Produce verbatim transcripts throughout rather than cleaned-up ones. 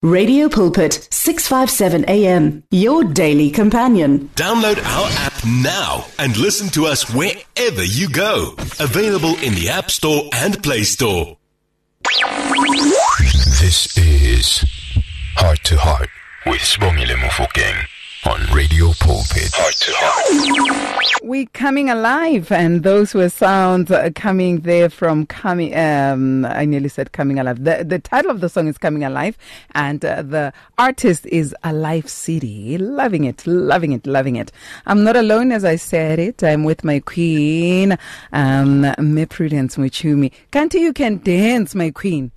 Radio Pulpit, six fifty-seven A M, your daily companion. Download our app now and listen to us wherever you go. Available in the App Store and Play Store. This is Heart to Heart with Sibongile Mofokeng on Radio Pulpit. Heart to Heart. We're coming alive, and those were sounds uh, coming there from coming. Um, I nearly said coming alive. The the title of the song is Coming Alive, and uh, the artist is Alive City. Loving it, loving it, loving it. I'm not alone, as I said it. I'm with my queen, um, Me Prudence Muchumi. Can't you can dance, my queen?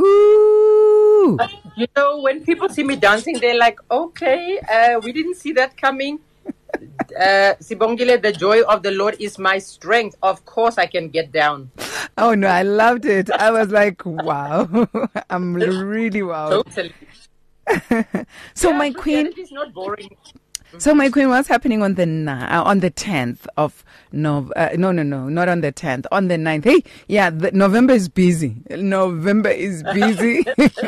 Woo! You know, when people see me dancing, they're like, okay, uh, we didn't see that coming. Uh, Sibongile, the joy of the Lord is my strength. Of course, I can get down. Oh, no, I loved it. I was like, wow. I'm really wow. Totally. So, yeah, my queen... It is not boring. So, my queen, what's happening on the ni- uh, on the tenth of Nov? Uh, no, no, no, not on the tenth. On the ninth. Hey, yeah, the, November is busy. November is busy.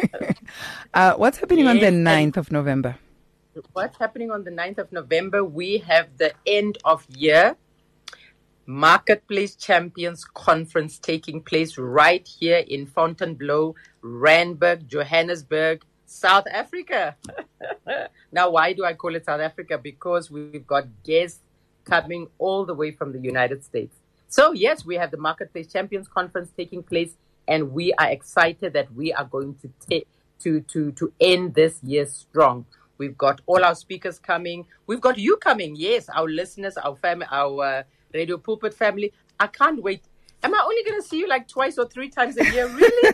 uh, what's happening yes, on the ninth of November? What's happening on the ninth of November? We have the end of year Marketplace Champions Conference taking place right here in Fontainebleau, Randburg, Johannesburg, South Africa. Now, why do I call it South Africa? Because we've got guests coming all the way from the United States. So, yes, we have the Marketplace Champions Conference taking place, and we are excited that we are going to ta- to to to end this year strong. We've got all our speakers coming. We've got you coming. Yes, our listeners, our family, our uh, Radio Pulpit family. I can't wait. Am I only going to see you like twice or three times a year? Really?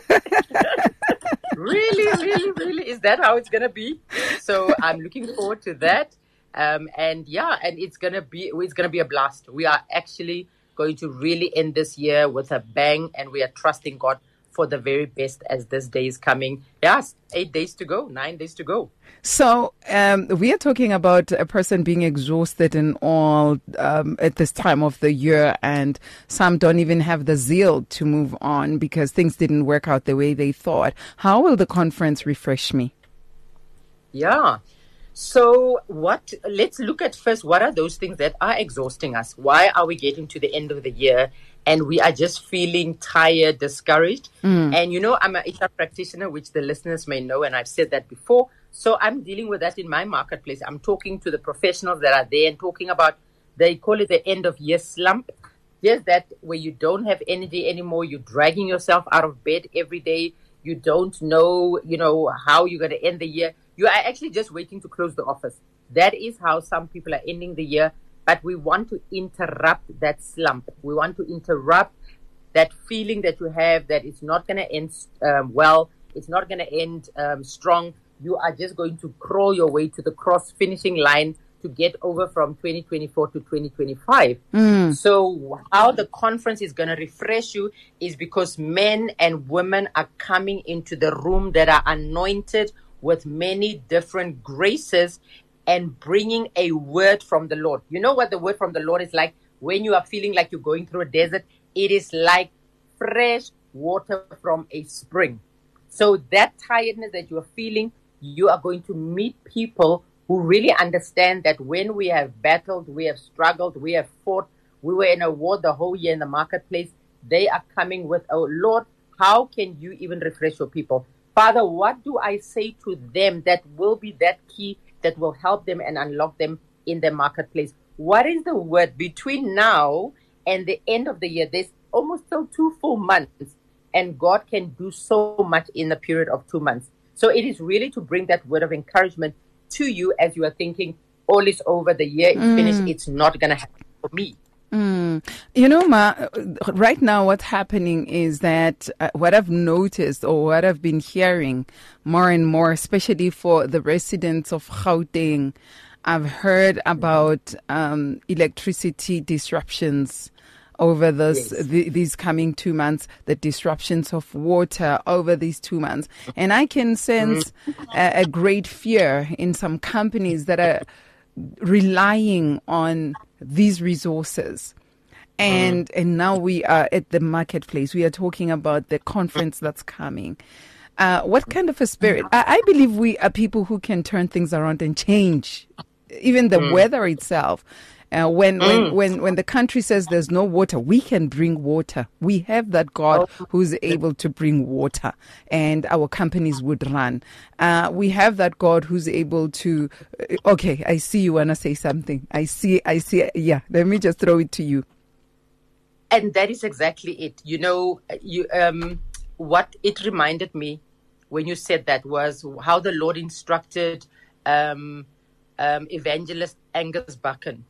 Really, really, really? Is that how it's going to be? So I'm looking forward to that. Um, and yeah, and it's going to be, it's going to be a blast. We are actually going to really end this year with a bang, and we are trusting God for the very best as this day is coming. Yes, eight days to go, nine days to go. So um, we are talking about a person being exhausted and all um, at this time of the year, and some don't even have the zeal to move on because things didn't work out the way they thought. How will the conference refresh me? Yeah. So what? Let's look at first, what are those things that are exhausting us? Why are we getting to the end of the year and we are just feeling tired, discouraged? Mm. And you know, I'm an H R practitioner, which the listeners may know, and I've said that before. So I'm dealing with that in my marketplace. I'm talking to the professionals that are there and talking about, they call it the end of year slump. Just that where you don't have energy anymore, you're dragging yourself out of bed every day. You don't know, you know, how you're going to end the year. You are actually just waiting to close the office. That is how some people are ending the year. But we want to interrupt that slump. We want to interrupt that feeling that you have that it's not going to end um, well. It's not going to end um, strong. You are just going to crawl your way to the cross finishing line to get over from twenty twenty-four to twenty twenty-five. Mm. So how the conference is going to refresh you is because men and women are coming into the room that are anointed with many different graces and bringing a word from the Lord. You know what the word from the Lord is like? When you are feeling like you're going through a desert, it is like fresh water from a spring. So that tiredness that you are feeling, you are going to meet people who really understand that when we have battled, we have struggled, we have fought, we were in a war the whole year in the marketplace. They are coming with, oh Lord, how can you even refresh your people? Father, what do I say to them that will be that key that will help them and unlock them in the marketplace? What is the word between now and the end of the year? There's almost still two full months, and God can do so much in the period of two months. So it is really to bring that word of encouragement to you as you are thinking, all is over, the year is mm. finished, it's not going to happen for me. Mm. You know, Ma, right now what's happening is that uh, what I've noticed or what I've been hearing more and more, especially for the residents of Gauteng, I've heard about um, electricity disruptions over this, yes. the, these coming two months, the disruptions of water over these two months. And I can sense a, a great fear in some companies that are relying on these resources. And mm. and now we are at the marketplace. We are talking about the conference that's coming. Uh, what kind of a spirit? I, I believe we are people who can turn things around and change even the mm. weather itself. Uh, when, mm. when when when the country says there's no water, we can bring water. We have that God oh. who's able to bring water, and our companies would run. Uh, we have that God who's able to. Uh, okay, I see you wanna say something. I see. I see. Yeah, let me just throw it to you. And that is exactly it. You know, you um, what it reminded me when you said that was how the Lord instructed um, um, evangelist Angus Buchan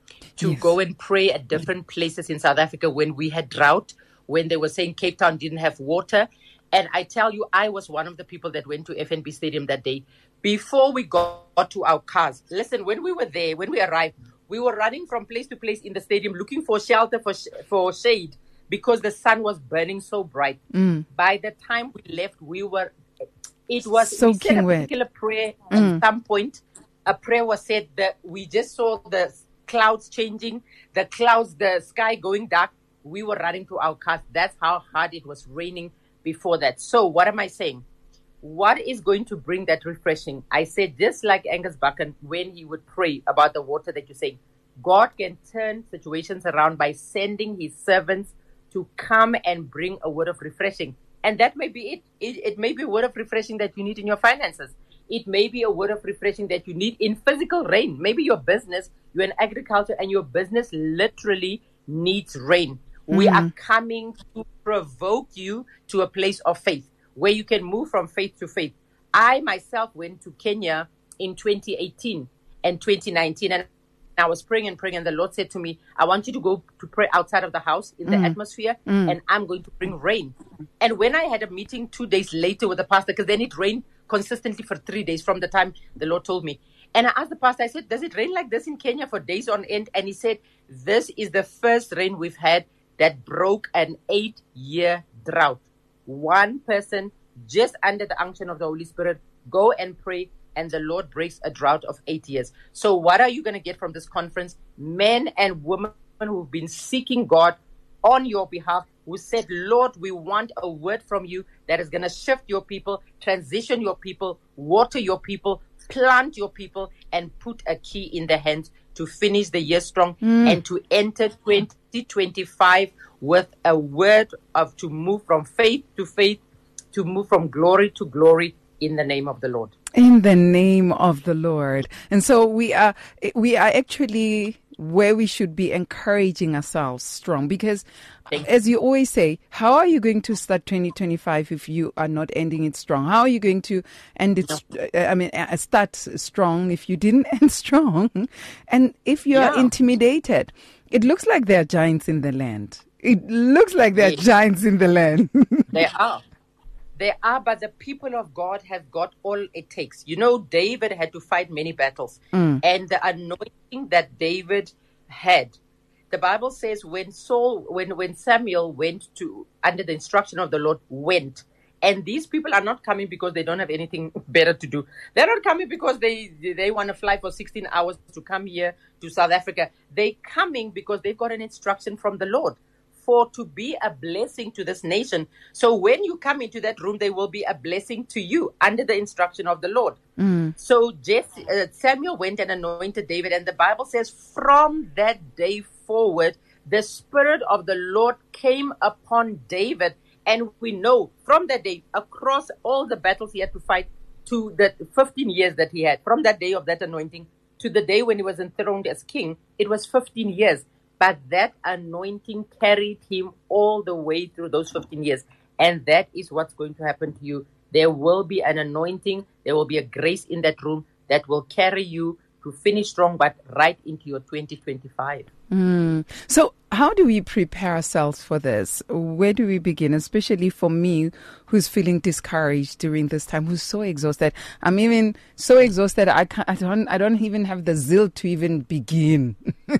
to yes. go and pray at different places in South Africa when we had drought, when they were saying Cape Town didn't have water. And I tell you, I was one of the people that went to F N B Stadium that day. Before we got to our cars, listen, when we were there, when we arrived, we were running from place to place in the stadium looking for shelter, for sh- for shade, because the sun was burning so bright. Mm. By the time we left, we were, it was, so we said a particular wet. prayer mm. at some point. A prayer was said that we just saw the clouds changing, the clouds, the sky going dark. We were running to our cars. That's how hard it was raining before that. So what am I saying? What is going to bring that refreshing? I said, just like Angus Buchan, when he would pray about the water that you're saying, God can turn situations around by sending his servants to come and bring a word of refreshing. And that may be it. It, it may be a word of refreshing that you need in your finances. It may be a word of refreshing that you need in physical rain. Maybe your business, you're in agriculture, and your business literally needs rain. Mm-hmm. We are coming to provoke you to a place of faith, where you can move from faith to faith. I myself went to Kenya in twenty eighteen and twenty nineteen, and I was praying and praying, and the Lord said to me, I want you to go to pray outside of the house in mm. the atmosphere, mm. and I'm going to bring rain. And when I had a meeting two days later with the pastor, because then it rained consistently for three days from the time the Lord told me. And I asked the pastor, I said, does it rain like this in Kenya for days on end? And he said, this is the first rain we've had that broke an eight-year drought. One person, just under the unction of the Holy Spirit, go and pray, and the Lord breaks a drought of eight years. So what are you going to get from this conference? Men and women who've been seeking God on your behalf, who said, Lord, we want a word from you that is going to shift your people, transition your people, water your people, plant your people, and put a key in their hands to finish the year strong mm. and to enter twenty twenty-five with a word of to move from faith to faith, to move from glory to glory in the name of the Lord. In the name of the Lord. And so we are, we are actually where we should be encouraging ourselves strong, because as you always say, how are you going to start twenty twenty-five if you are not ending it strong? How are you going to end it, I mean, start strong if you didn't end strong? And if you are yeah. intimidated, it looks like there are giants in the land. It looks like there are yes. giants in the land. They are. They are, but the people of God have got all it takes. You know, David had to fight many battles. Mm. And the anointing that David had, the Bible says when Saul, when, when Samuel went to, under the instruction of the Lord, went. And these people are not coming because they don't have anything better to do. They're not coming because they, they want to fly for sixteen hours to come here to South Africa. They're coming because they've got an instruction from the Lord for to be a blessing to this nation. So when you come into that room, they will be a blessing to you under the instruction of the Lord. Mm. So Jesse, uh, Samuel went and anointed David, and the Bible says from that day forward, the Spirit of the Lord came upon David. And we know from that day, across all the battles he had to fight, to the fifteen years that he had, from that day of that anointing to the day when he was enthroned as king, it was fifteen years. But that anointing carried him all the way through those fifteen years. And that is what's going to happen to you. There will be an anointing. There will be a grace in that room that will carry you to finish strong, but right into your twenty twenty-five. Mm. So how do we prepare ourselves for this? Where do we begin? Especially for me, who's feeling discouraged during this time, who's so exhausted. I'm even so exhausted. I can't, I don't, I don't even have the zeal to even begin.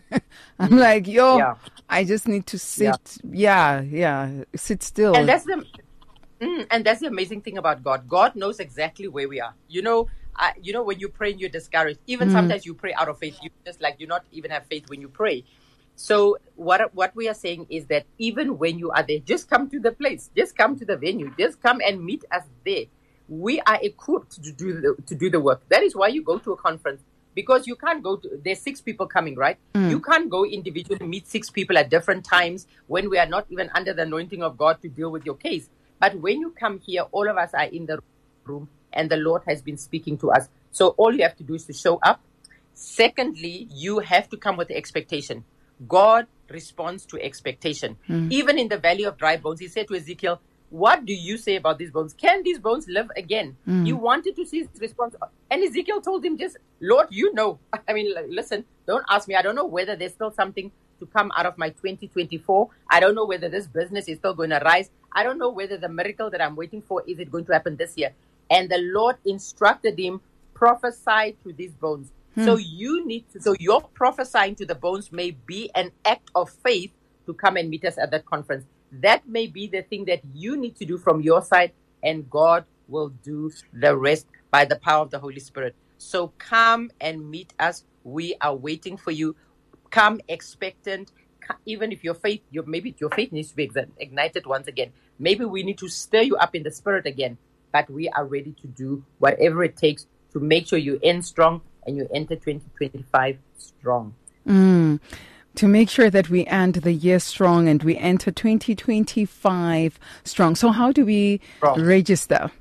I'm mm. like, yo, yeah. I just need to sit. Yeah. yeah, yeah, sit still. And that's the, mm, and that's the amazing thing about God. God knows exactly where we are. You know, I, you know, when you pray and you're discouraged, even mm. sometimes you pray out of faith. You just like, you not even have faith when you pray. So what what we are saying is that even when you are there, just come to the place, just come to the venue, just come and meet us there. we are equipped to do the, to do the work. That is why you go to a conference, because you can't go to, there's six people coming, right? Mm. You can't go individually, meet six people at different times when we are not even under the anointing of God to deal with your case. But when you come here, all of us are in the room and the Lord has been speaking to us. So all you have to do is to show up. Secondly, you have to come with the expectation. God responds to expectation. Mm. Even in the valley of dry bones, he said to Ezekiel, what do you say about these bones? Can these bones live again? Mm. He wanted to see his response. And Ezekiel told him, just, Lord, you know. I mean, listen, don't ask me. I don't know whether there's still something to come out of my twenty twenty-four. I don't know whether this business is still going to rise. I don't know whether the miracle that I'm waiting for, is it going to happen this year? And the Lord instructed him, prophesy to these bones. Hmm. So you need to, so your prophesying to the bones may be an act of faith to come and meet us at that conference. That may be the thing that you need to do from your side, and God will do the rest by the power of the Holy Spirit. So come and meet us. We are waiting for you. Come expectant. Even if your faith, your, maybe your faith needs to be ignited once again. Maybe we need to stir you up in the spirit again. But we are ready to do whatever it takes to make sure you end strong and you enter twenty twenty-five strong. Mm. To make sure that we end the year strong and we enter twenty twenty-five strong. So how do we strong. register?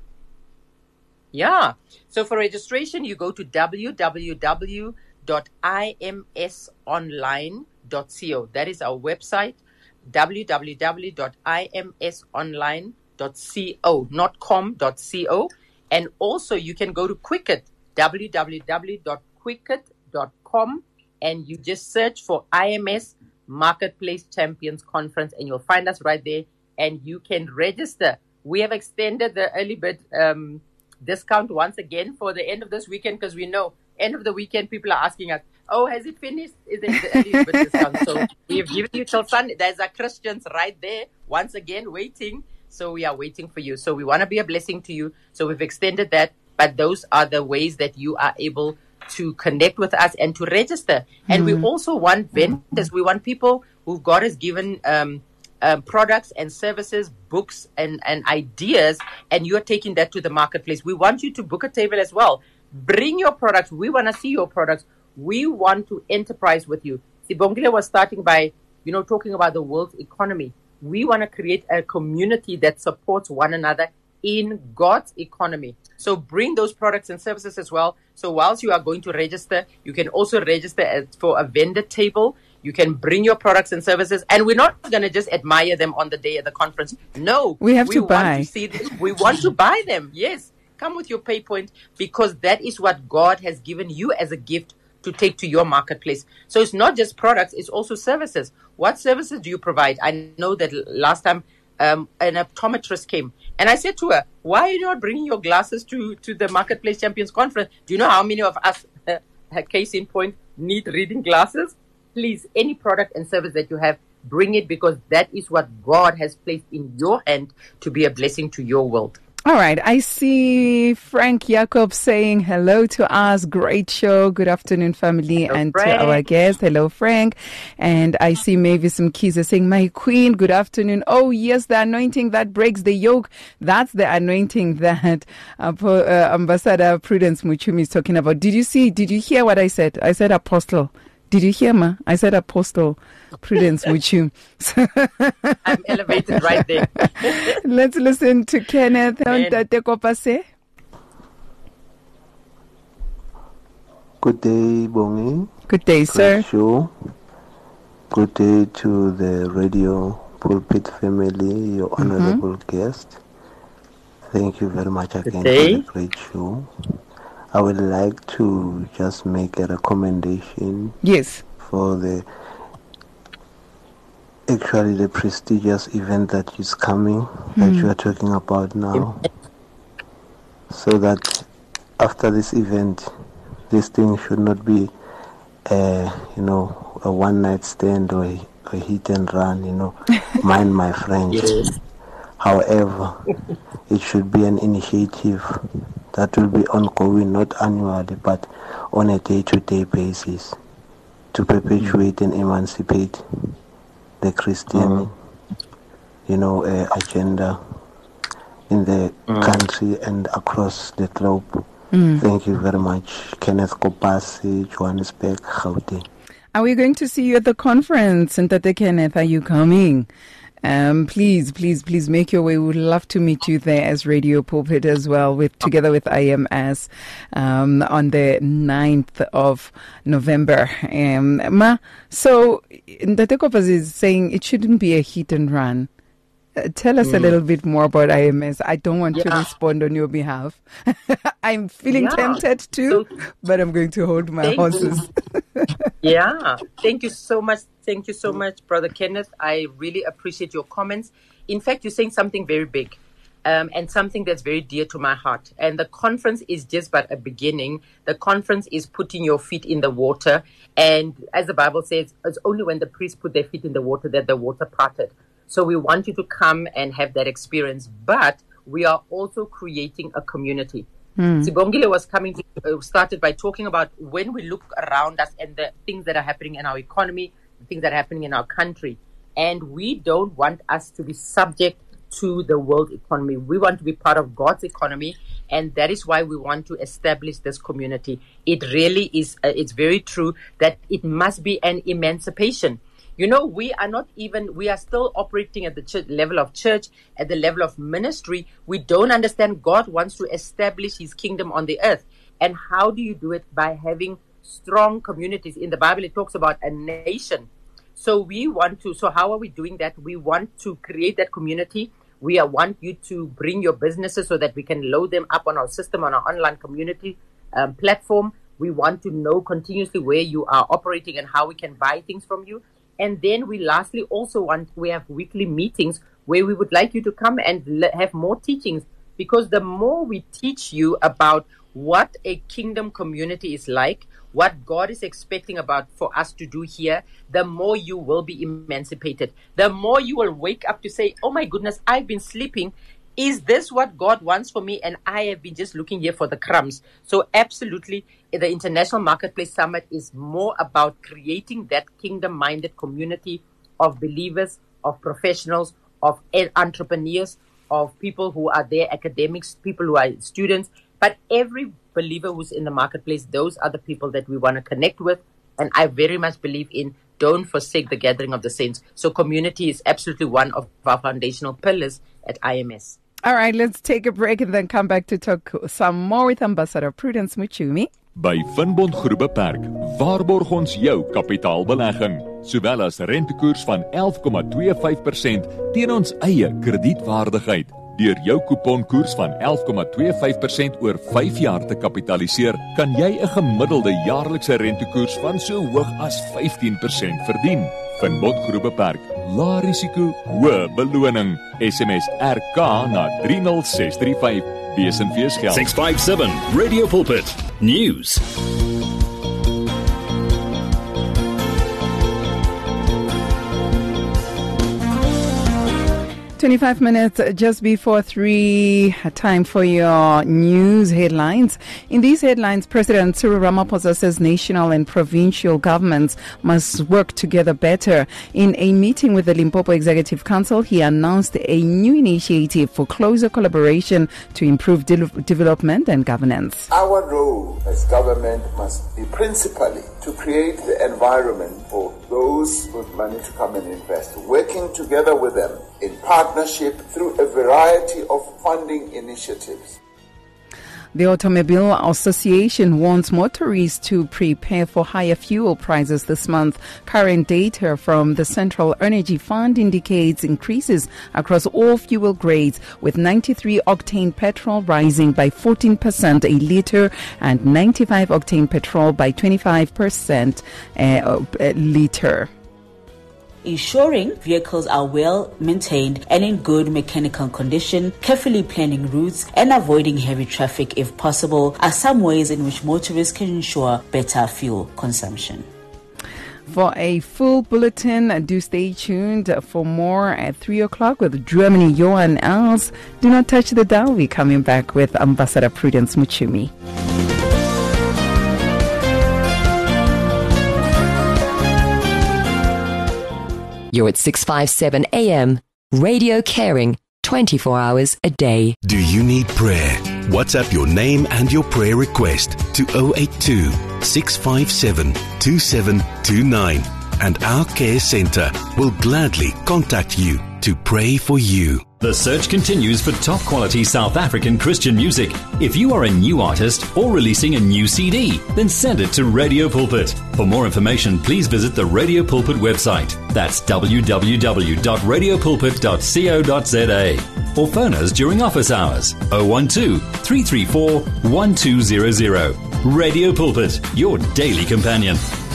Yeah. So for registration, you go to w w w dot i m s online dot co. That is our website, w w w dot i m s online dot co, not com dot co. And also you can go to Quicket, w w w dot quicket dot com, and you just search for I M S Marketplace Champions Conference and you'll find us right there, and you can register. We have extended the early bird um, discount once again for the end of this weekend, because we know end of the weekend people are asking us, oh, has it finished? Is it the early bird discount? So we've given you till Sunday. There's our Christians right there once again waiting. So we are waiting for you. So we want to be a blessing to you. So we've extended that. But those are the ways that you are able to connect with us and to register. And mm-hmm. we also want vendors. We want people who God has given um, um, products and services, books and, and ideas, and you're taking that to the marketplace. We want you to book a table as well. Bring your products. We want to see your products. We want to enterprise with you. Sibongile was starting by, you know, talking about the world's economy. We want to create a community that supports one another in God's economy. So bring those products and services as well. So whilst you are going to register, you can also register as for a vendor table. You can bring your products and services, and we're not going to just admire them on the day of the conference. No, we have we to want buy. To see them. We want to buy them. Yes, come with your pay point, because that is what God has given you as a gift to take to your marketplace. So it's not just products, it's also services. What services do you provide? I know that last time um, an optometrist came, and I said to her, why are you not bringing your glasses to, to the Marketplace Champions Conference? Do you know how many of us, uh, case in point, need reading glasses? Please, any product and service that you have, bring it, because that is what God has placed in your hand to be a blessing to your world. All right. I see Frank Jacob saying hello to us. Great show. Good afternoon, family. Hello, and Frank. To our guest. Hello, Frank. And I see Mavis Mkiza saying, my queen, good afternoon. Oh, yes, the anointing that breaks the yoke. That's the anointing that uh, uh, Ambassador Prudence Muchumi is talking about. Did you see, did you hear what I said? I said apostle. Did you hear, ma? I said Apostle Prudence Muchumi. I'm elevated right there. Let's listen to Kenneth. Good day, Bongi. Good day, sir. Great show. Good day to the Radio Pulpit family, your mm-hmm. honorable guest. Thank you very much again for the great show. I would like to just make a recommendation. Yes. For the actually the prestigious event that is coming, mm. that you are talking about now. So that after this event, this thing should not be, a, you know, a one night stand or a, a hit and run. You know, mind my French. Yes. However, it should be an initiative that will be ongoing, not annually, but on a day-to-day basis, to perpetuate and emancipate the Christian, uh-huh. you know, uh, agenda in the mm. country and across the globe. Mm. Thank you very much. Kenneth Kopasi, Johannesburg, Gauteng. Are we going to see you at the conference? And Tate Kenneth, are you coming? Um, please, please, please make your way. We would love to meet you there as Radio Pulpit as well, with together with I M S um, on the ninth of November. Um, Ma, so Tate Kopasi is saying it shouldn't be a hit and run. Uh, tell us mm. a little bit more about I M S. I don't want yeah. to respond on your behalf. I'm feeling yeah. tempted to, so, but I'm going to hold my horses. Yeah, thank you so much. Thank you so much, Brother Kenneth. I really appreciate your comments. In fact, you're saying something very big um, and something that's very dear to my heart. And the conference is just but a beginning. The conference is putting your feet in the water. And as the Bible says, it's only when the priests put their feet in the water that the water parted. So we want you to come and have that experience. But we are also creating a community. Mm. Sibongile was coming to, uh, started by talking about when we look around us and the things that are happening in our economy, the things that are happening in our country. And we don't want us to be subject to the world economy. We want to be part of God's economy. And that is why we want to establish this community. It really is, uh, it's very true that it must be an emancipation. You know, we are not even, we are still operating at the church, level of church, at the level of ministry. We don't understand God wants to establish his kingdom on the earth. And how do you do it? By having strong communities. In the Bible, it talks about a nation. So we want to, so how are we doing that? We want to create that community. We are, want you to bring your businesses so that we can load them up on our system, on our online community um, platform. We want to know continuously where you are operating and how we can buy things from you. And then we lastly also want, we have weekly meetings where we would like you to come and le- have more teachings, because the more we teach you about what a kingdom community is like, what God is expecting about for us to do here, the more you will be emancipated. The more you will wake up to say, oh my goodness, I've been sleeping. Is this what God wants for me? And I have been just looking here for the crumbs. So absolutely, the International Marketplace Summit is more about creating that kingdom-minded community of believers, of professionals, of entrepreneurs, of people who are there, academics, people who are students. But every believer who's in the marketplace, those are the people that we want to connect with. And I very much believe in don't forsake the gathering of the saints. So community is absolutely one of our foundational pillars at I M S. All right, let's take a break and then come back to talk some more with Ambassador Prudence Muchumi. By Finbond Groep Beperk waarborg ons jou kapitaalbelegging, sowel as rentekoers van elf komma twee vyf persent teen ons eie kredietwaardigheid. Deur jou kuponkoers van elf komma twee vyf persent oor vyf jaar te kapitaliseer, kan jy 'n gemiddelde jaarlikse rentekoers van so hoog as vyftien persent verdien. Finbond Groep Beperk, lae risiko, hoë beloning. S M S R K na drie nul ses drie vyf. B S en V geld. six five seven Radio Pulpit News. twenty-five minutes just before three, time for your news headlines. In these headlines, President Cyril Ramaphosa says national and provincial governments must work together better. In a meeting with the Limpopo Executive Council, he announced a new initiative for closer collaboration to improve de- development and governance. Our role as government must be principally to create the environment for those with money to come and invest, working together with them in partnership through a variety of funding initiatives. The Automobile Association wants motorists to prepare for higher fuel prices this month. Current data from the Central Energy Fund indicates increases across all fuel grades, with ninety-three octane petrol rising by fourteen percent a litre and ninety-five octane petrol by twenty-five percent a litre. Ensuring vehicles are well maintained and in good mechanical condition, carefully planning routes and avoiding heavy traffic if possible are some ways in which motorists can ensure better fuel consumption. For a full bulletin, do stay tuned for more at three o'clock with Germany Johan Els. Do not touch the dial. We're coming back with Ambassador Prudence Muchumi. You're at six fifty-seven A M, Radio Caring. twenty-four hours a day. Do you need prayer? WhatsApp your name and your prayer request to zero eight two, six five seven, two seven two nine and our care centre will gladly contact you to pray for you. The search continues for top quality South African Christian music. If you are a new artist or releasing a new C D, then send it to Radio Pulpit. For more information, please visit the Radio Pulpit website. That's w w w dot radio pulpit dot co dot z a. Or phone us during office hours zero one two, three three four, one two zero zero. Radio Pulpit, your daily companion.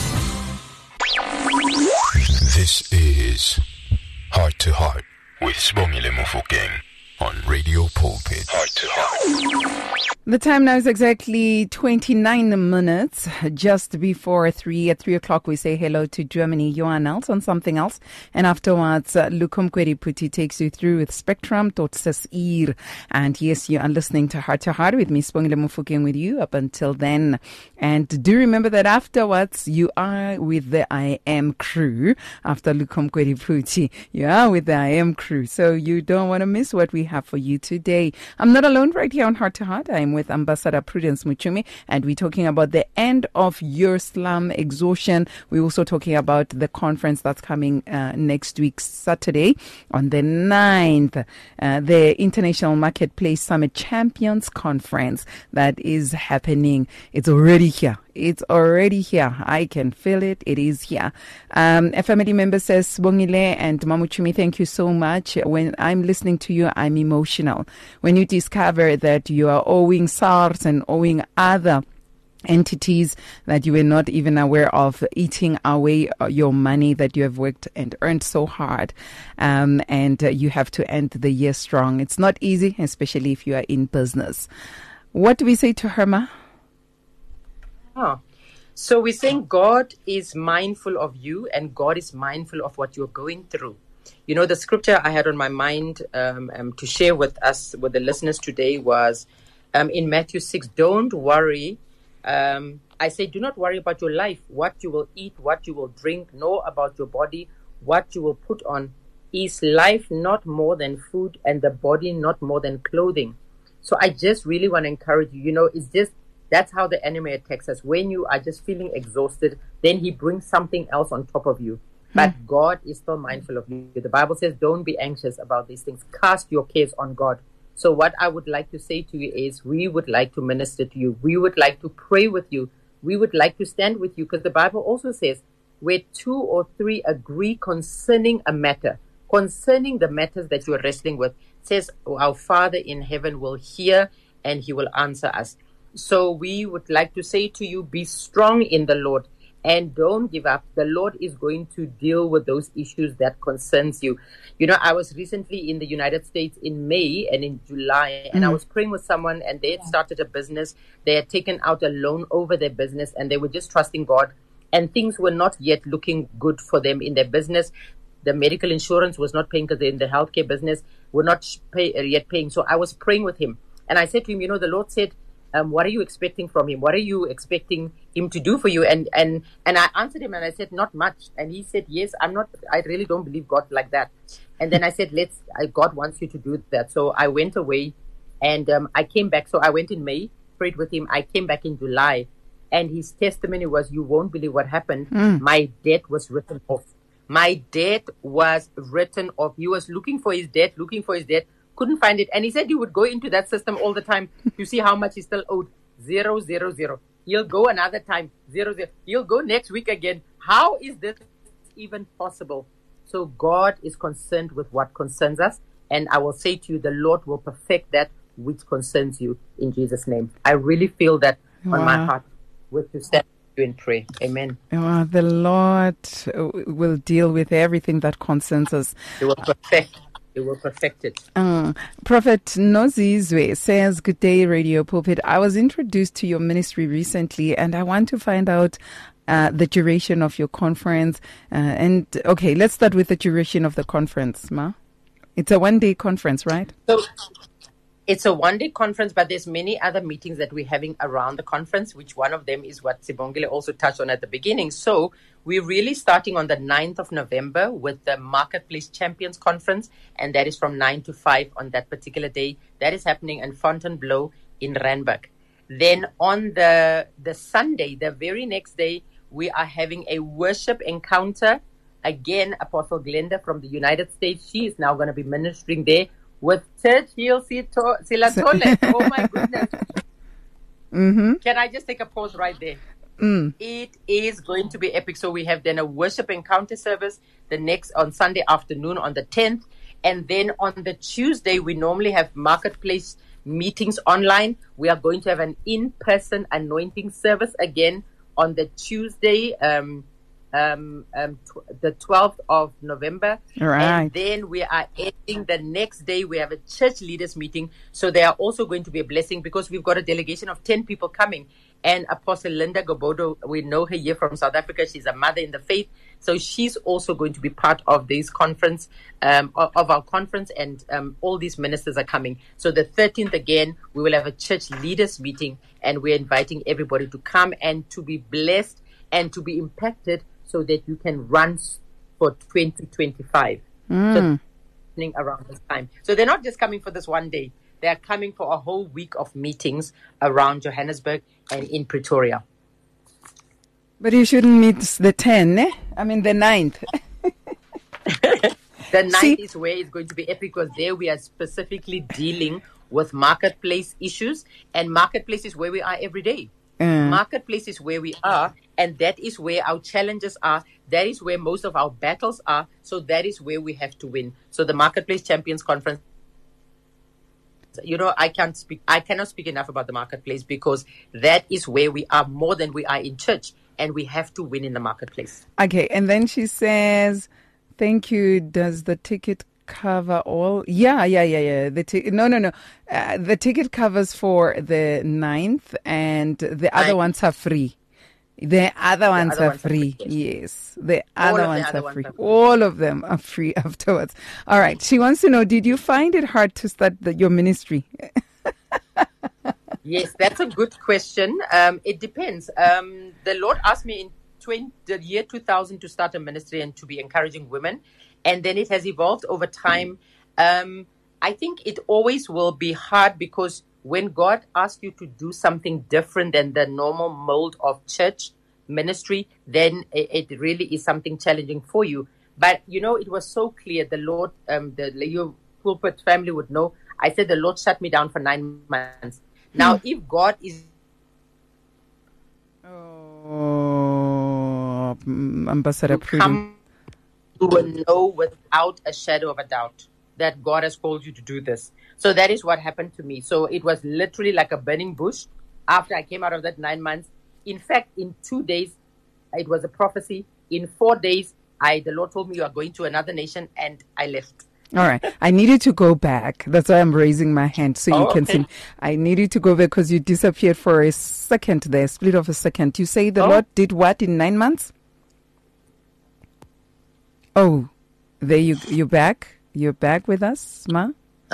This is Heart to Heart with Sibongile Mofokeng on Radio Pulpit. Heart to Heart. The time now is exactly twenty-nine minutes, just before three. At three o'clock, we say hello to Germany. Johan else on something else. And afterwards, uh, Lukum Kweriputi takes you through with Spectrum Totsasir. And yes, you are listening to Heart to Heart with me, Sibongile Mofokeng, with you up until then. And do remember that afterwards, you are with the I Am crew. After Lukum Kweriputi, you are with the I Am crew. So you don't want to miss what we have for you today. I'm not alone right here on Heart to Heart. I'm with Ambassador Prudence Muchumi, and we're talking about the end of your slum exhaustion. We're also talking about the conference that's coming uh, next week, Saturday, on the ninth, uh, the International Marketplace Summit Champions Conference that is happening. It's already here. It's already here. I can feel it. It is here. Um, a family member says, Bongile and Mamuchumi, thank you so much. When I'm listening to you, I'm emotional. When you discover that you are owing SARS and owing other entities that you were not even aware of, eating away your money that you have worked and earned so hard, um, and uh, you have to end the year strong. It's not easy, especially if you are in business. What do we say to Herma? Ah, so we're saying God is mindful of you and God is mindful of what you're going through. You know, the scripture I had on my mind um, um, to share with us, with the listeners today was um, in Matthew six, don't worry. Um, I say, do not worry about your life, what you will eat, what you will drink, nor about your body, what you will put on. Is life not more than food and the body not more than clothing? So I just really want to encourage you, you know, it's just, that's how the enemy attacks us. When you are just feeling exhausted, then he brings something else on top of you. But mm. God is still mindful of you. The Bible says, don't be anxious about these things. Cast your cares on God. So what I would like to say to you is, we would like to minister to you. We would like to pray with you. We would like to stand with you, because the Bible also says, where two or three agree concerning a matter, concerning the matters that you are wrestling with, it says, our Father in heaven will hear and he will answer us. So we would like to say to you, be strong in the Lord and don't give up. The Lord is going to deal with those issues that concerns you. You know, I was recently in the United States in May and in July, and mm. I was praying with someone, and they had started a business. They had taken out a loan over their business, and they were just trusting God, and things were not yet looking good for them in their business. The medical insurance was not paying because they're in the healthcare business, were not pay, uh, yet paying. So I was praying with him, and I said to him, you know, the Lord said, Um, what are you expecting from him? What are you expecting him to do for you? And and and I answered him and I said, not much. And he said, yes, I'm not, I really don't believe God like that. And then I said, let's, I, God wants you to do that. So I went away and um, I came back. So I went in May, prayed with him. I came back in July, and his testimony was, you won't believe what happened. Mm. My debt was written off. My debt was written off. He was looking for his debt, looking for his debt. Couldn't find it. And he said he would go into that system all the time to see how much he still owed. Zero, zero, zero. He'll go another time. Zero, zero. He'll go next week again. How is this even possible? So God is concerned with what concerns us. And I will say to you, the Lord will perfect that which concerns you in Jesus' name. I really feel that wow. on my heart with to stand you in prayer. Amen. Wow, the Lord will deal with everything that concerns us. He will perfect. It will perfect it. Uh, Prophet Nozizwe says, good day, Radio Pulpit. I was introduced to your ministry recently, and I want to find out uh, the duration of your conference. Uh, and okay, let's start with the duration of the conference, Ma. It's a one-day conference, right? So, It's a one-day conference, but there's many other meetings that we're having around the conference, which one of them is what Sibongile also touched on at the beginning. So we're really starting on the ninth of November with the Marketplace Champions Conference, and that is from nine to five on that particular day. That is happening in Fontainebleau in Randburg. Then on the the Sunday, the very next day, we are having a worship encounter. Again, Apostle Glenda from the United States, she is now going to be ministering there with Church Hill Silatole. Oh my goodness. Mm-hmm. Can I just take a pause right there? Mm. It is going to be epic. So we have then a worship encounter service the next on Sunday afternoon on the tenth. And then on the Tuesday, we normally have marketplace meetings online. We are going to have an in-person anointing service again on the Tuesday, um, um, um, tw- the twelfth of November. Right. And then we are ending the next day. We have a church leaders meeting. So they are also going to be a blessing because we've got a delegation of ten people coming. And Apostle Linda Gobodo, we know her here from South Africa. She's a mother in the faith. So she's also going to be part of this conference, um, of, of our conference, and um, all these ministers are coming. So the thirteenth again, we will have a church leaders meeting, and we're inviting everybody to come and to be blessed and to be impacted so that you can run for twenty twenty-five. Mm. So around this time. So they're not just coming for this one day. They are coming for a whole week of meetings around Johannesburg and in Pretoria. But you shouldn't miss the ten, eh? I mean the ninth. The ninth See? is where it's going to be epic because there we are specifically dealing with marketplace issues, and marketplace is where we are every day. Mm. Marketplace is where we are, and that is where our challenges are. That is where most of our battles are. So that is where we have to win. So the Marketplace Champions Conference, you know, I can't speak, I cannot speak enough about the marketplace because that is where we are more than we are in church, and we have to win in the marketplace. Okay, and then she says, thank you. Does the ticket cover all? Yeah, yeah, yeah, yeah. The ti- No, no, no. Uh, the ticket covers for the ninth, and the other Ninth. ones are free. The other ones other are ones are free. free, Yes, the All other of the ones other are ones free. are free. All of them are free afterwards. All right. She wants to know, did you find it hard to start the, your ministry? Yes, that's a good question. Um, it depends. Um, the Lord asked me in twenty, the year two thousand to start a ministry and to be encouraging women. And then it has evolved over time. Um, I think it always will be hard because when God asks you to do something different than the normal mold of church ministry, then it, it really is something challenging for you. But, you know, it was so clear. The Lord, um, the your pulpit family would know. I said the Lord shut me down for nine months. Now, if God is... Oh, Ambassador Prudence. Come, you will know without a shadow of a doubt that God has called you to do this. So that is what happened to me. So it was literally like a burning bush after I came out of that nine months. In fact, in two days, it was a prophecy. In four days, I the Lord told me you are going to another nation, and I left. All right. I needed to go back. That's why I'm raising my hand so you Oh, can okay. see. I needed to go back because you disappeared for a second there, split of a second. You say the Oh. Lord did what in nine months? Oh, there you you're back. You're back with us, Ma?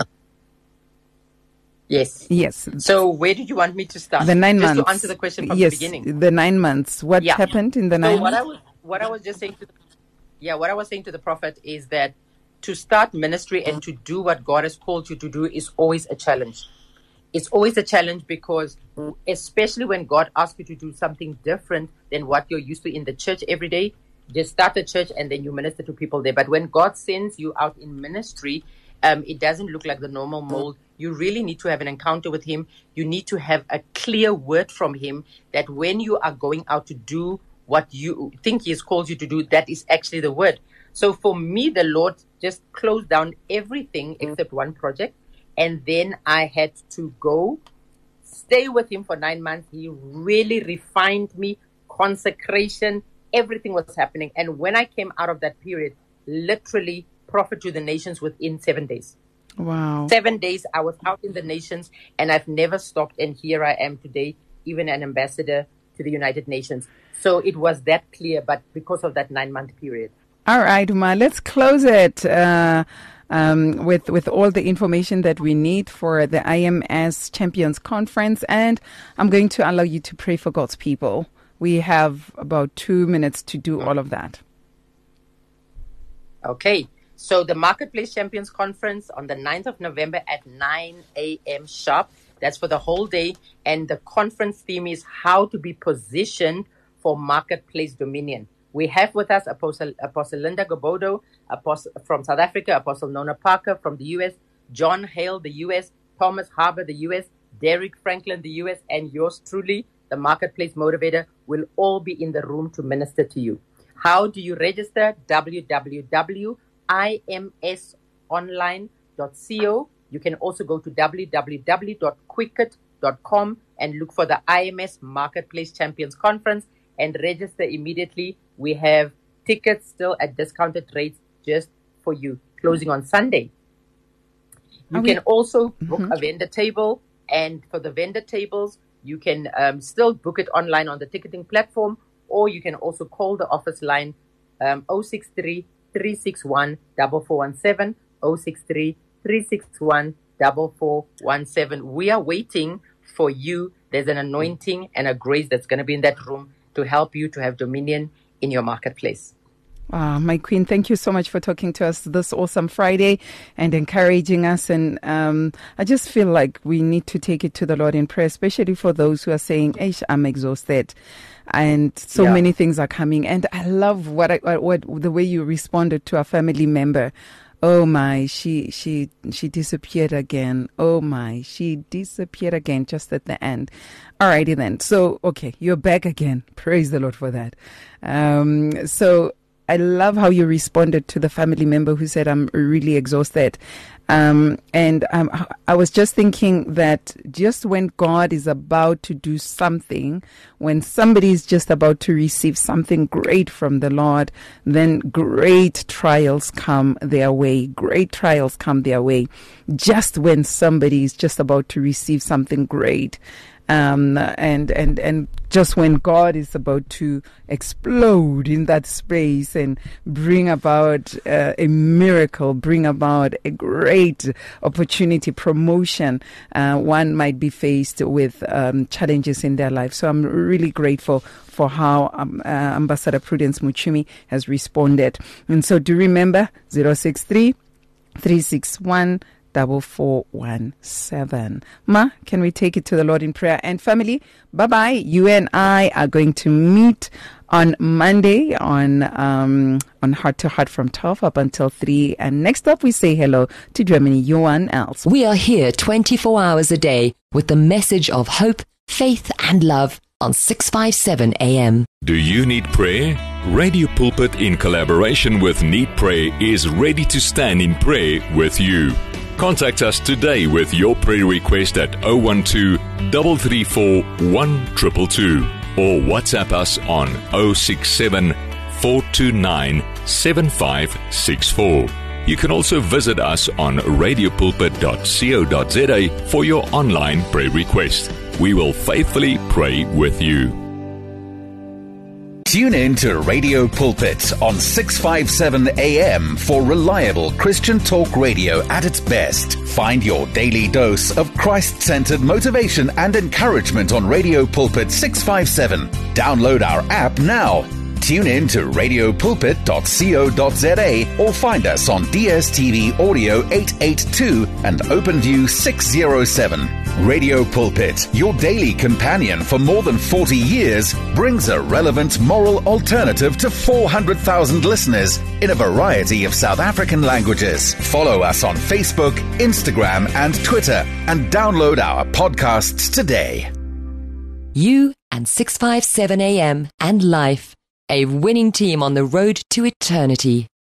Yes. Yes. So where did you want me to start? The nine Just months. to answer the question from yes, the beginning. the nine months. What Yeah. happened in the So nine what I months? was what I was just saying to the, yeah, what I was saying to the prophet is that to start ministry and to do what God has called you to do is always a challenge. It's always a challenge because especially when God asks you to do something different than what you're used to in the church every day, just start a church and then you minister to people there. But when God sends you out in ministry, um, it doesn't look like the normal mold. You really need to have an encounter with Him. You need to have a clear word from Him that when you are going out to do what you think He has called you to do, that is actually the word. So for me, the Lord just closed down everything except one project. And then I had to go stay with Him for nine months. He really refined me, consecration, everything was happening. And when I came out of that period, literally prophet to the nations within seven days. Wow. Seven days I was out in the nations and I've never stopped. And here I am today, even an ambassador to the United Nations. So it was that clear, but because of that nine month period. All right, Ma, let's close it. Uh, um, with, with all the information that we need for the I M S Champions Conference. And I'm going to allow you to pray for God's people. We have about two minutes to do all of that. Okay. So the Marketplace Champions Conference on the ninth of November at nine a.m. sharp. That's for the whole day. And the conference theme is how to be positioned for marketplace dominion. We have with us Apostle, Apostle Linda Gobodo Apostle, from South Africa, Apostle Nona Parker from the U S, John Hale, the U S, Thomas Harbour, the U S, Derek Franklin, the U S, and yours truly, the Marketplace Motivator, will all be in the room to minister to you. How do you register? w w w dot i m s online dot co. You can also go to w w w dot quicket dot com and look for the I M S Marketplace Champions Conference and register immediately. We have tickets still at discounted rates just for you, closing on Sunday. You Are can we- also book Mhm. a vendor table, and for the vendor tables, you can um, still book it online on the ticketing platform, or you can also call the office line um, zero six three, three six one, four four one seven, zero six three, three six one, four four one seven. We are waiting for you. There's an anointing and a grace that's going to be in that room to help you to have dominion in your marketplace. Ah, my queen, thank you so much for talking to us this awesome Friday and encouraging us. And um, I just feel like we need to take it to the Lord in prayer, especially for those who are saying, "Eish, I'm exhausted," and so Yeah. many things are coming. And I love what I, what the way you responded to a family member. Oh my, she she she disappeared again. Oh my, she disappeared again just at the end. Alrighty then. So okay, you're back again. Praise the Lord for that. Um, so. I love how you responded to the family member who said, "I'm really exhausted." Um, and um, I was just thinking that just when God is about to do something, when somebody is just about to receive something great from the Lord, then great trials come their way. Great trials come their way. Just when somebody is just about to receive something great. Um, and, and, and just when God is about to explode in that space and bring about uh, a miracle, bring about a great opportunity, promotion, uh, one might be faced with um, challenges in their life. So I'm really grateful for how um, uh, Ambassador Prudence Muchumi has responded. And so do remember zero six three, three six one, Double four one seven. Ma, can we take it to the Lord in prayer? And family, bye bye. You and I are going to meet on Monday on um on Heart to Heart from twelve up until three. And next up, we say hello to Germany. Johan Els. We are here twenty-four hours a day with the message of hope, faith, and love on six fifty-seven A M. Do you need prayer? Radio Pulpit, in collaboration with Need Prayer, is ready to stand in prayer with you. Contact us today with your prayer request at zero one two, three three four, one two two two or WhatsApp us on zero six seven, four two nine, seven five six four. You can also visit us on radio pulpit dot co dot za for your online prayer request. We will faithfully pray with you. Tune in to Radio Pulpit on six fifty-seven A M for reliable Christian talk radio at its best. Find your daily dose of Christ-centered motivation and encouragement on Radio Pulpit six fifty-seven. Download our app now. Tune in to radio pulpit dot co dot za or find us on D S T V Audio eight eighty-two and OpenView six oh seven. Radio Pulpit, your daily companion for more than forty years, brings a relevant moral alternative to four hundred thousand listeners in a variety of South African languages. Follow us on Facebook, Instagram, and Twitter, and download our podcasts today. You and six fifty-seven A M and Life, a winning team on the road to eternity.